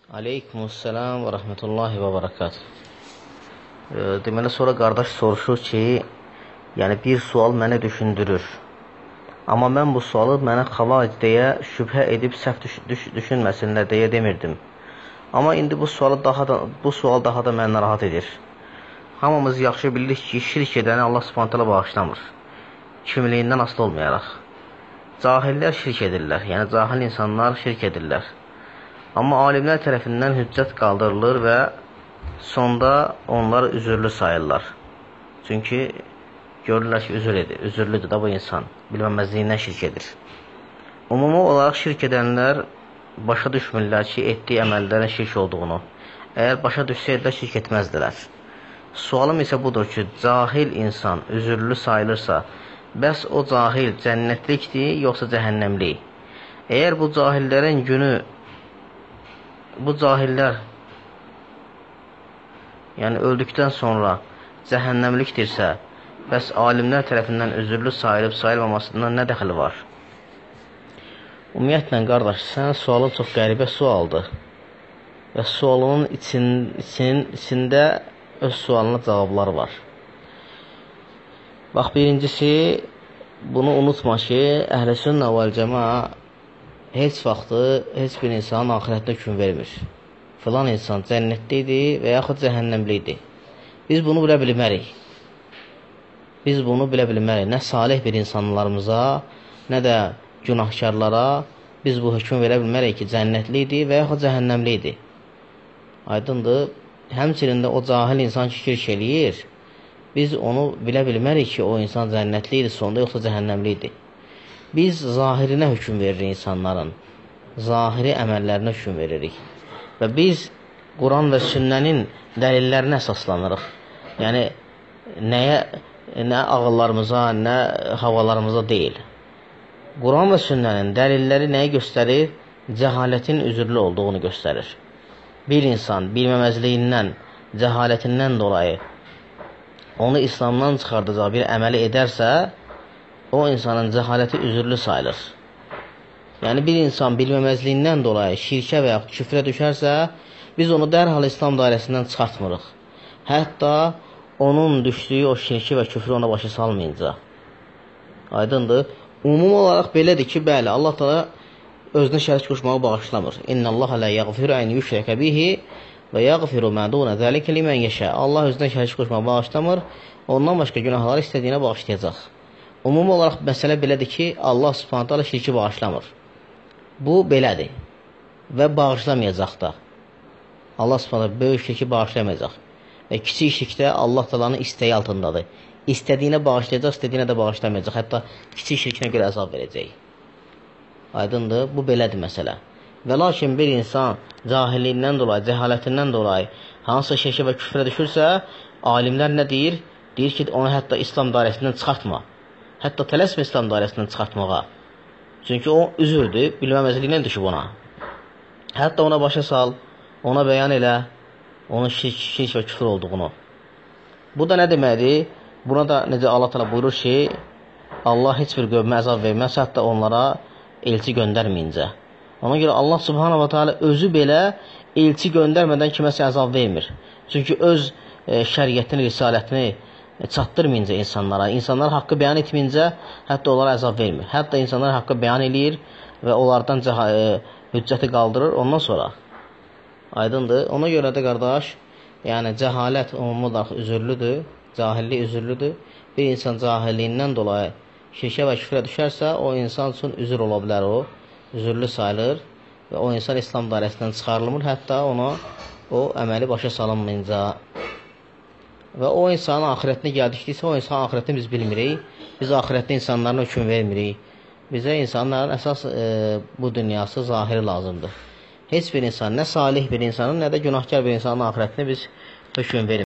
Aleykümselam və rəhmətullahi və bərəkət. Deməli, sonra qardaş soruşur ki, yəni bir sual məni düşündürür. Amma mən bu sualı mənə xavac deyə şübhə edib səhv düşünməsinlər deyə demirdim. Amma indi bu sual daha da məni narahat edir. Hamımız yaxşı bilirik ki, şirk edəni Allah Subhanahu bağışlamır. Kimliyindən asılı olmayaraq. Cahillər şirk edirlər, yəni cahil insanlar şirk edirlər. Amma alimlər tərəfindən hüccət qaldırılır və sonda onlar üzürlü sayırlar. Çünki görürlər ki, üzürlüdür da bu insan, bilməməzliyindən şirk edir. Ümumi olaraq şirk edənlər başa düşmürlər ki, etdiyi əməllərin şirk olduğunu. Əgər başa düşsəydilər, şirk etməzdilər. Sualım isə budur ki, cahil insan üzürlü sayılırsa, bəs o cahil cənnətlikdir, yoxsa cəhənnəmlik? Əgər bu cahillərin günü bu cahillər yəni öldükdən sonra cəhənnəmlikdirsə, bəs alimlər tərəfindən üzürlü sayılıb sayılmamasından nə dəxili var? Ümumiyyətlə, qardaş, sənin sualın çox qəribə sualdır və sualının içində öz sualına cavablar var. Bax, birincisi, bunu unutma ki, Əhl-i-Sünnə vəl-Cəmaa heç vaxtı heç bir insanın axirətdə hüküm vermir. Filan insan cənnətlidir və yaxud cəhənnəmlidir. Biz bunu bilə bilmərik. Nə salih bir insanlarımıza, nə də günahkarlara biz bu hüküm verə bilmərik ki, cənnətlidir və yaxud cəhənnəmlidir. Aydındır. Həmçinin də o cahil insan ki, şirk eləyir, biz onu bilə bilmərik ki, o insan cənnətlidir, sonda yoxsa cəhənnəmlidir. Biz zahirinə hüküm veririk insanların, zahiri əməllərinə hüküm veririk. Və biz Quran və sünnənin dəlillərinə əsaslanırıq. Yəni, nə ağıllarımıza, nə havalarımıza deyil. Quran və sünnənin dəlilləri nəyi göstərir? Cəhalətin üzürlü olduğunu göstərir. Bir insan bilməməzliyindən, cəhalətindən dolayı onu İslamdan çıxardacaq bir əməli edərsə, o insanın cəhaləti üzürlü sayılır. Yəni, bir insan bilməməzliyindən dolayı şirkə və yaxud küfrə düşərsə, biz onu dərhal İslam dairəsindən çıxartmırıq. Hətta onun düşdüyü o şirki və küfrü ona başa salmayınca. Aydındır. Ümumi olaraq belədir ki, bəli, Allah da özünə şərik qoşmağı bağışlamır. İnnəllaha lə yəğfiru ən yüşrəkə bihi və yəğfiru mədunə zəlikə limən yeşə. Allah özünə şərik qoşmağı bağışlamır, ondan başqa günahları istədiyinə bağışlayacaq. Ümumi olaraq məsələ belədir ki, Allah Subhanahu taala şirki bağışlamır. Bu belədir və bağışlamayacaq da. Allah Subhanahu böyük şirki bağışlamayacaq və kiçik şirkdə Allah Taala'nın istəyi altındadır. İstədiyinə bağışlayacaq, istədiyinə də bağışlamayacaq. Hətta kiçik şirkinə görə əzab verəcək. Aydındır, bu belədir məsələ. Və lakin bir insan cahilliyindən dolayı, cəhalətindən dolayı hansısa şirkə və küfrə düşürsə, alimlər nə deyir? Deyir ki, onu hətta İslam dairəsindən çıxartma. Hətta tələsmə İslam dairəsindən çıxartmağa. Çünki o üzürdür, bilməməzliyindən düşüb ona. Hətta ona başa sal, ona bəyan elə, onun şirk və küfür olduğunu. Bu da nə deməkdir? Buna da necə Allah Teala buyurur ki, Allah heç bir qövmə əzab verməz, hətta onlara elçi göndərməyincə. Ona görə Allah Subhanahu wa Taala özü belə elçi göndərmədən kiməsə əzab vermir. Çünki öz şəriətini, risalətini çatdırmayınca insanlara, insanlar haqqı bəyan etməyincə hətta onlara əzab vermir. Hətta insanlar haqqı bəyan eləyir və onlardan hüccəti qaldırır ondan sonra. Aydındır. Ona görə də qardaş, yəni cəhalət ümumi olaraq üzürlüdür, cahillik üzürlüdür. Bir insan cahilliyindən dolayı şirkə və küfrə düşərsə, o insan üçün üzür ola bilər o, üzürlü sayılır və o insan İslam dairəsindən çıxarılmır, hətta ona o əməli başa salınmayınca. Və o insanın axirətinə gəldikdirsə, o insanın axirətini biz bilmirik. Biz axirətdə insanların hüküm vermirik. Bizə insanların əsas bu dünyası zahiri lazımdır. Heç bir insan, nə salih bir insanın, nə də günahkar bir insanın axirətini biz hüküm vermirik.